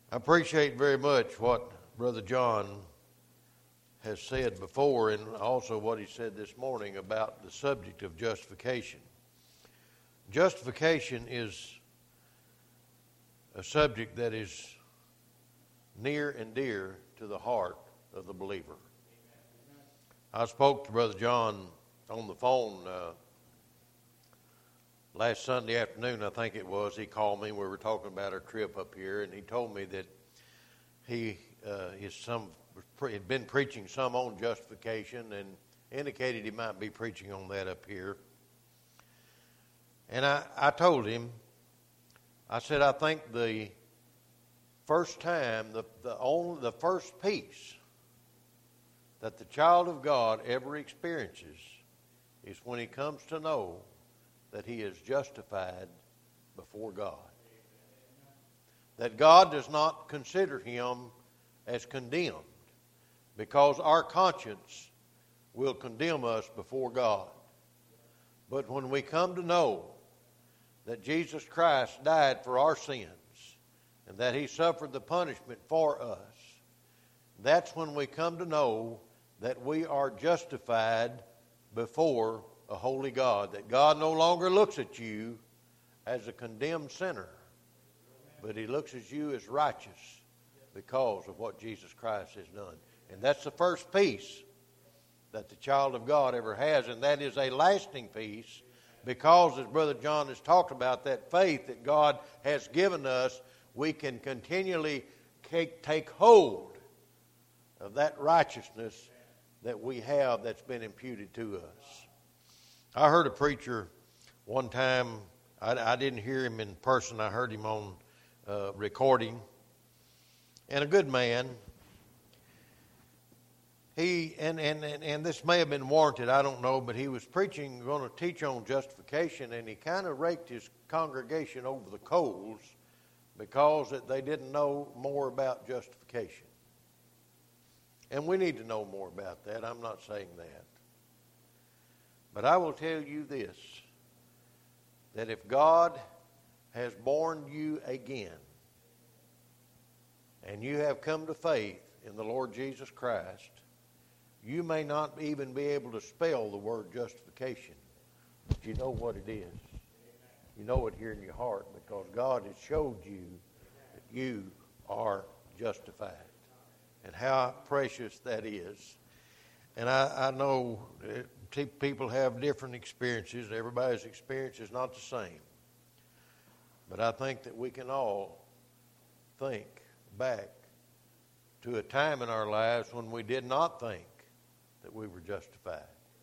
I appreciate very much what Brother John has said before and also what he said this morning about the subject of justification. Justification is a subject that is near and dear to the heart of the believer. I spoke to Brother John on the phone last Sunday afternoon, I think it was. He called me. We were talking about our trip up here, and he told me that he had been preaching some on justification and indicated he might be preaching on that up here. And I told him, I said, I think the first time, the first peace that the child of God ever experiences is when he comes to know that he is justified before God. That God does not consider him as condemned, because our conscience will condemn us before God. But when we come to know that Jesus Christ died for our sins and that he suffered the punishment for us, that's when we come to know that we are justified before a holy God, that God no longer looks at you as a condemned sinner, but he looks at you as righteous because of what Jesus Christ has done. And that's the first peace that the child of God ever has, and that is a lasting peace because, as Brother John has talked about, that faith that God has given us, we can continually take hold of that righteousness that we have that's been imputed to us. I heard a preacher one time. I didn't hear him in person. I heard him on recording. And a good man. He and this may have been warranted, I don't know, but he was preaching, going to teach on justification, and he kind of raked his congregation over the coals because they didn't know more about justification. And we need to know more about that. I'm not saying that. But I will tell you this, that if God has born you again, and you have come to faith in the Lord Jesus Christ, you may not even be able to spell the word justification, but you know what it is. You know it here in your heart because God has showed you that you are justified and how precious that is. And I know people have different experiences. Everybody's experience is not the same. But I think that we can all think back to a time in our lives when we did not think that we were justified.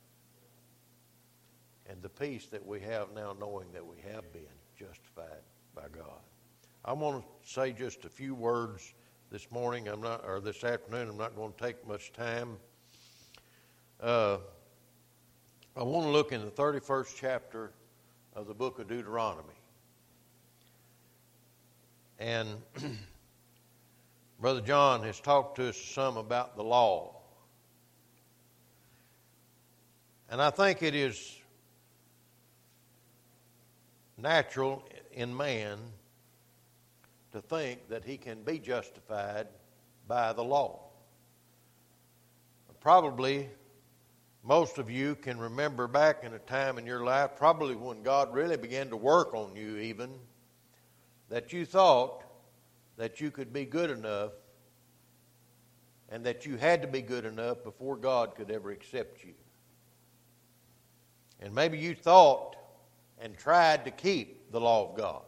And the peace that we have now knowing that we have been justified by God. I want to say just a few words this morning. This afternoon. I'm not going to take much time. I want to look in the 31st chapter of the book of Deuteronomy. And Brother John has talked to us some about the law. And I think it is natural in man to think that he can be justified by the law. Probably most of you can remember back in a time in your life, probably when God really began to work on you even, that you thought that you could be good enough and that you had to be good enough before God could ever accept you. And maybe you thought and tried to keep the law of God.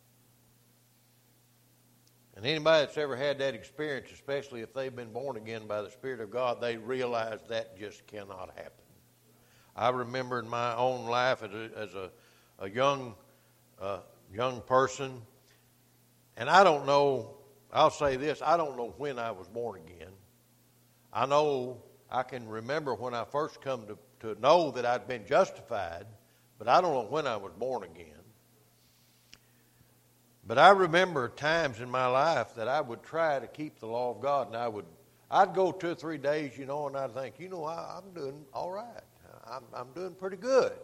And anybody that's ever had that experience, especially if they've been born again by the Spirit of God, they realize that just cannot happen. I remember in my own life as a young person, and I don't know, I'll say this, I don't know when I was born again. I know I can remember when I first come to know that I'd been justified, but I don't know when I was born again. But I remember times in my life that I would try to keep the law of God, and I'd go 2 or 3 days, and I'd think, I'm doing all right. I'm doing pretty good.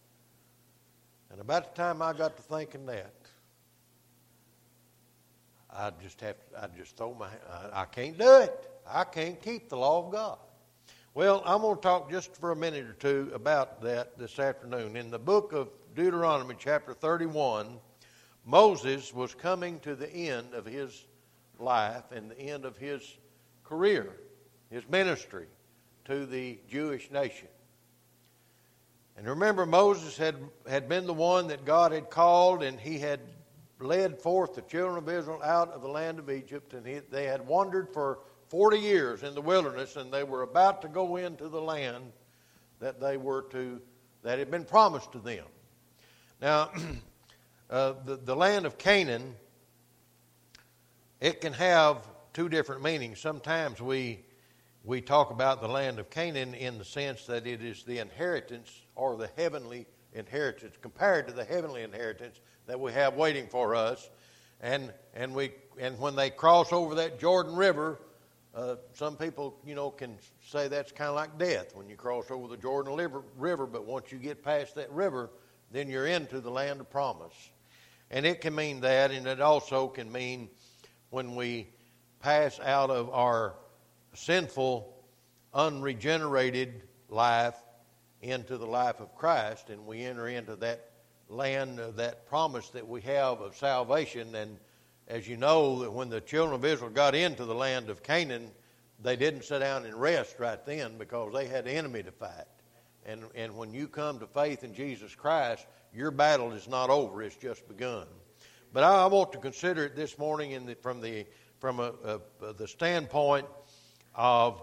And about the time I got to thinking that, I just throw I can't do it. I can't keep the law of God. Well, I'm going to talk just for a minute or two about that this afternoon. In the book of Deuteronomy, chapter 31, Moses was coming to the end of his life and the end of his career, his ministry to the Jewish nation. And remember, Moses had been the one that God had called, and he had led forth the children of Israel out of the land of Egypt, and they had wandered for 40 years in the wilderness, and they were about to go into the land that that had been promised to them. Now, the land of Canaan, it can have two different meanings. Sometimes we talk about the land of Canaan in the sense that it is the inheritance or the heavenly inheritance compared to the heavenly inheritance that we have waiting for us. And when they cross over that Jordan River, some people, can say that's kind of like death when you cross over the Jordan River. But once you get past that river, then you're into the land of promise. And it can mean that, and it also can mean when we pass out of our sinful, unregenerated life into the life of Christ, and we enter into that land, that promise that we have of salvation. And as you know, that when the children of Israel got into the land of Canaan, they didn't sit down and rest right then because they had the enemy to fight. And when you come to faith in Jesus Christ, your battle is not over; it's just begun. But I want to consider it this morning from the standpoint of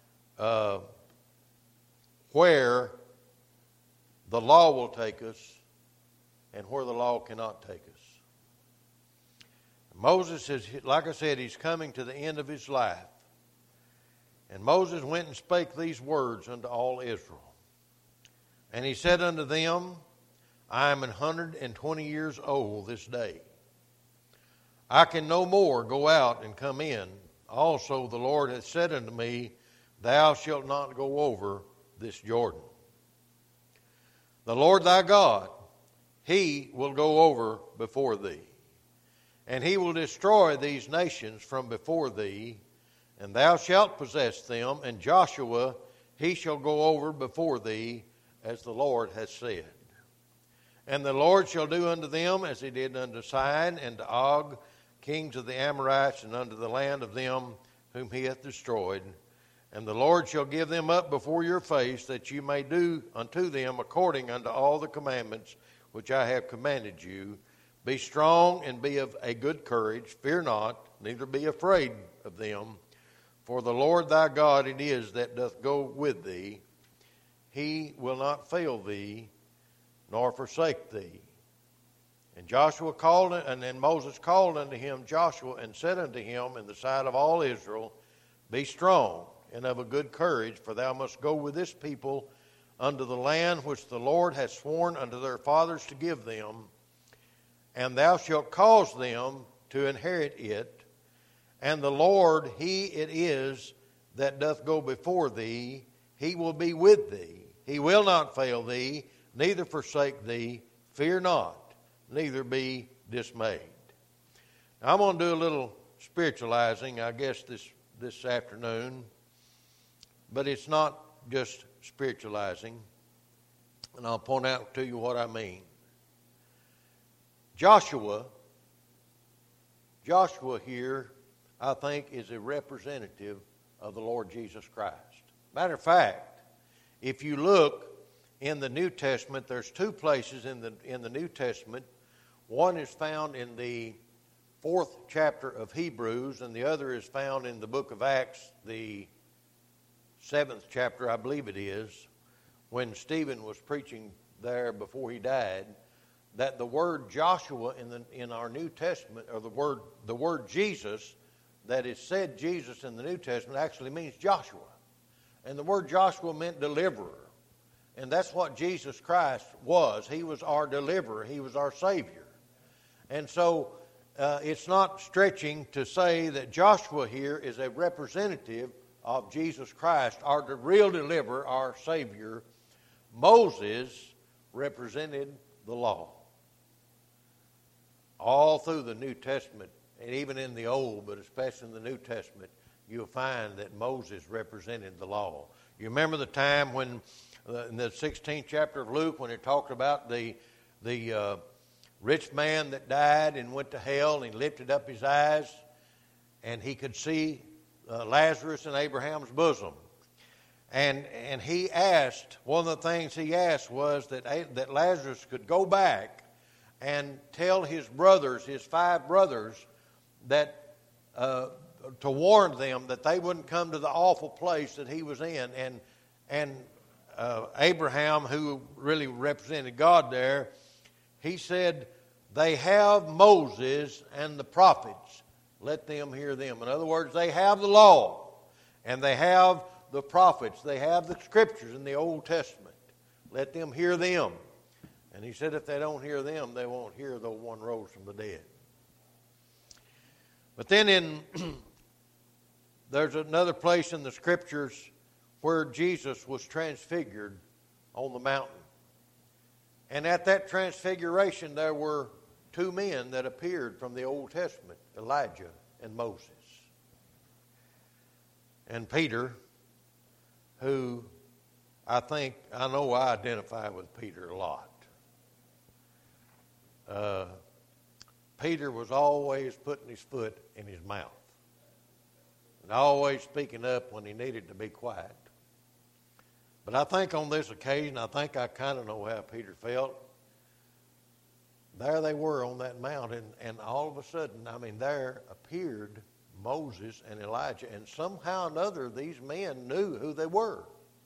where the law will take us and where the law cannot take us. Moses is, like I said, he's coming to the end of his life. And Moses went and spake these words unto all Israel. And he said unto them, I am 120 years old this day. I can no more go out and come in. Also the Lord hath said unto me, Thou shalt not go over this Jordan. The Lord thy God, he will go over before thee. And he will destroy these nations from before thee, and thou shalt possess them. And Joshua, he shall go over before thee, as the Lord hath said. And the Lord shall do unto them as he did unto Sihon and to Og, kings of the Amorites, and unto the land of them whom he hath destroyed. And the Lord shall give them up before your face, that you may do unto them according unto all the commandments which I have commanded you. Be strong and be of a good courage. Fear not, neither be afraid of them. For the Lord thy God it is that doth go with thee. He will not fail thee, nor forsake thee. And then Moses called unto him Joshua, and said unto him in the sight of all Israel, Be strong and of a good courage, for thou must go with this people unto the land which the Lord hath sworn unto their fathers to give them. And thou shalt cause them to inherit it. And the Lord, he it is that doth go before thee. He will be with thee. He will not fail thee, neither forsake thee. Fear not, neither be dismayed. Now, I'm going to do a little spiritualizing, I guess, this afternoon. But it's not just spiritualizing. And I'll point out to you what I mean. Joshua here, I think, is a representative of the Lord Jesus Christ. Matter of fact, if you look in the New Testament, there's two places in the New Testament. One is found in the 4th chapter of Hebrews, and the other is found in the book of Acts, the 7th chapter, I believe it is, when Stephen was preaching there before he died, that the word Joshua in our New Testament, or the word Jesus, that is said Jesus in the New Testament, actually means Joshua. And the word Joshua meant deliverer. And that's what Jesus Christ was. He was our deliverer. He was our Savior. And so it's not stretching to say that Joshua here is a representative of Jesus Christ, our real deliverer, our Savior. Moses represented the law. All through the New Testament, and even in the Old, but especially in the New Testament, you'll find that Moses represented the law. You remember the time when, in the 16th chapter of Luke, when it talked about the rich man that died and went to hell, and he lifted up his eyes, and he could see Lazarus in Abraham's bosom. And he asked, one of the things he asked was that Lazarus could go back and tell his brothers, his 5 brothers, that to warn them that they wouldn't come to the awful place that he was in. And Abraham, who really represented God there, he said, they have Moses and the prophets. Let them hear them. In other words, they have the law, and they have the prophets. They have the scriptures in the Old Testament. Let them hear them. And he said if they don't hear them, they won't hear the one rose from the dead. But then there's another place in the scriptures where Jesus was transfigured on the mountain. And at that transfiguration, there were 2 men that appeared from the Old Testament, Elijah and Moses. And Peter, who I identify with Peter a lot. Peter was always putting his foot in his mouth and always speaking up when he needed to be quiet. But I think on this occasion, I kind of know how Peter felt. There they were on that mountain, and all of a sudden, there appeared Moses and Elijah, and somehow or another, these men knew who they were.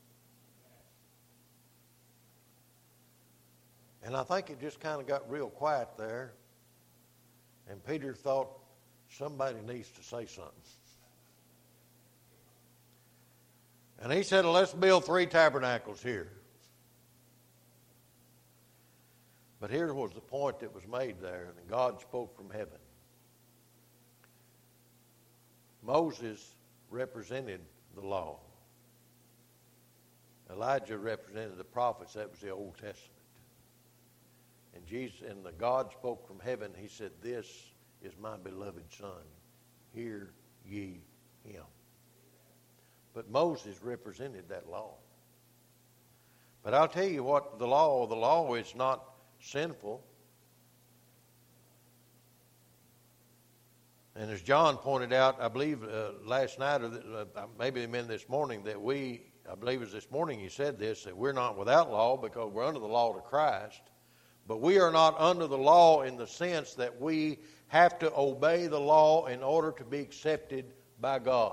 And I think it just kind of got real quiet there, and Peter thought, somebody needs to say something. And he said, let's build 3 tabernacles here. But here was the point that was made there, and God spoke from heaven. Moses represented the law. Elijah represented the prophets. That was the Old Testament. And God spoke from heaven. He said, this is my beloved Son. Hear ye him. But Moses represented that law. But I'll tell you what, the law is not sinful. And as John pointed out, I believe last night, or maybe it meant this morning, I believe it was this morning he said this, that we're not without law because we're under the law to Christ. But we are not under the law in the sense that we have to obey the law in order to be accepted by God.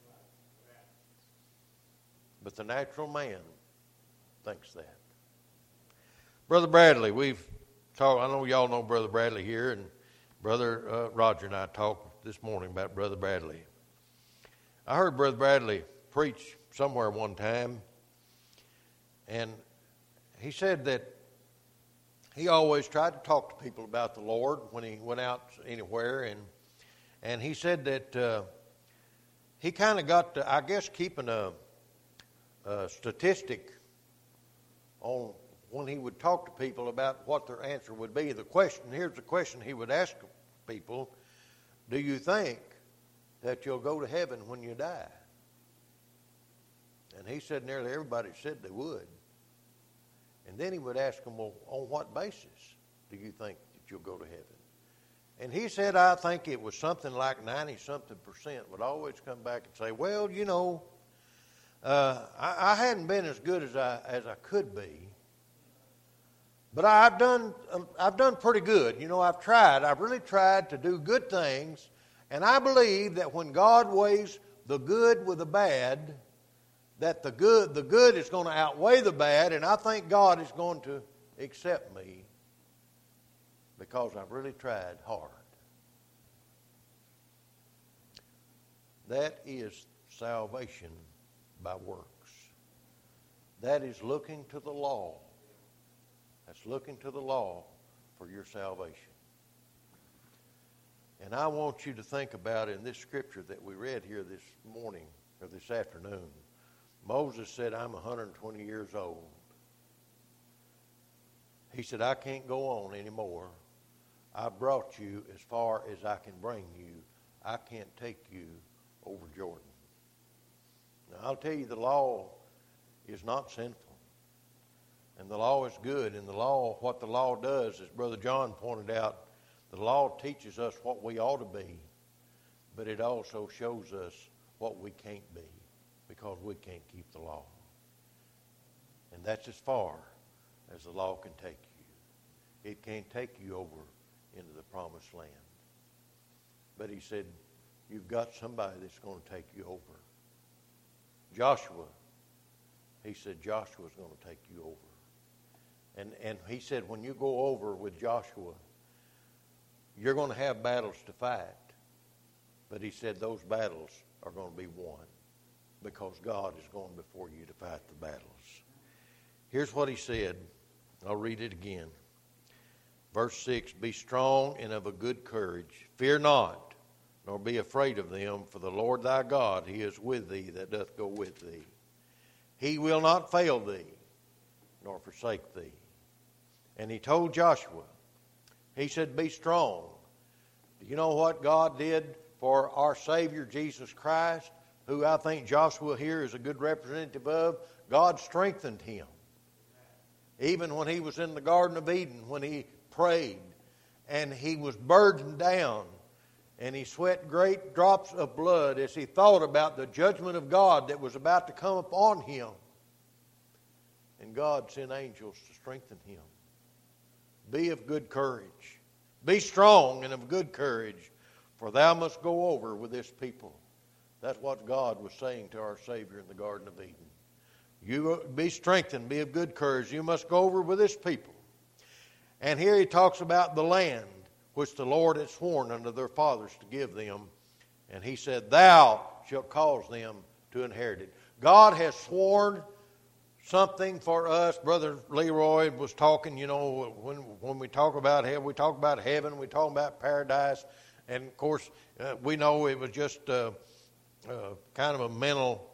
But the natural man thinks that. Brother Bradley, we've talked, I know y'all know Brother Bradley here, and Brother Roger and I talked this morning about Brother Bradley. I heard Brother Bradley preach somewhere one time, and he said that he always tried to talk to people about the Lord when he went out anywhere, and he said that he kind of got to, I guess, keeping a statistic on when he would talk to people about what their answer would be. Here's the question he would ask people: do you think that you'll go to heaven when you die? And he said nearly everybody said they would. And then he would ask them, well, on what basis do you think that you'll go to heaven? And he said, I think it was something like 90-something% would always come back and say, well, you know, I hadn't been as good as I could be, but I've done pretty good. You know, I've really tried to do good things, and I believe that when God weighs the good with the bad, that the good is going to outweigh the bad, and I think God is going to accept me because I've really tried hard. That is salvation by works. That is looking to the law. That's looking to the law for your salvation. And I want you to think about in this scripture that we read here this morning or this afternoon. Moses said, I'm 120 years old. He said, I can't go on anymore. I brought you as far as I can bring you. I can't take you over Jordan. Now, I'll tell you, the law is not sinful. And the law is good. And the law, what the law does, as Brother John pointed out, the law teaches us what we ought to be. But it also shows us what we can't be, because we can't keep the law. And that's as far as the law can take you. It can't take you over into the promised land. But he said, you've got somebody that's going to take you over. Joshua, he said, Joshua's going to take you over. And he said, when you go over with Joshua, you're going to have battles to fight. But he said those battles are going to be won, because God is going before you to fight the battles. Here's what he said. I'll read it again. Verse 6, be strong and of a good courage. Fear not, nor be afraid of them, for the Lord thy God, he is with thee that doth go with thee. He will not fail thee, nor forsake thee. And he told Joshua, he said, be strong. Do you know what God did for our Savior, Jesus Christ, who I think Joshua here is a good representative of? God strengthened him. Even when he was in the Garden of Eden, when he prayed, and he was burdened down, and he sweat great drops of blood as he thought about the judgment of God that was about to come upon him. And God sent angels to strengthen him. Be of good courage. Be strong and of good courage, for thou must go over with this people. That's what God was saying to our Savior in the Garden of Eden. You be strengthened, be of good courage. You must go over with this people. And here he talks about the land which the Lord had sworn unto their fathers to give them. And he said, thou shalt cause them to inherit it. God has sworn something for us. Brother Leroy was talking, when we talk about heaven, we talk about heaven, we talk about paradise. And, of course, we know it was just kind of a mental,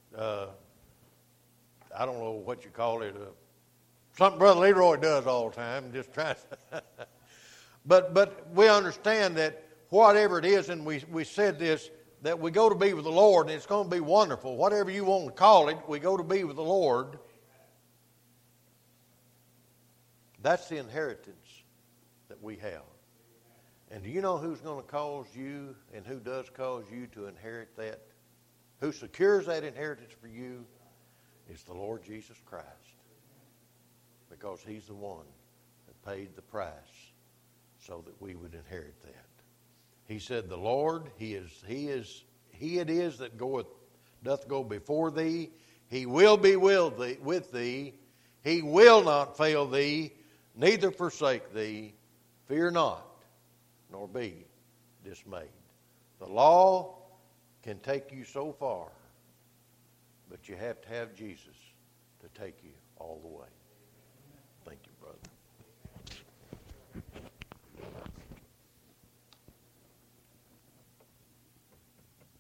I don't know what you call it, something Brother Leroy does all the time, just trying to. But we understand that whatever it is, and we said this, that we go to be with the Lord, and it's going to be wonderful. Whatever you want to call it, we go to be with the Lord. That's the inheritance that we have. And do you know who's going to cause you, and who does cause you to inherit that? Who secures that inheritance for you is the Lord Jesus Christ. Because he's the one that paid the price so that we would inherit that. He said, the Lord, he it is that doth go before thee. He will be with thee. He will not fail thee, neither forsake thee. Fear not, nor be dismayed. The law can take you so far, but you have to have Jesus to take you all the way.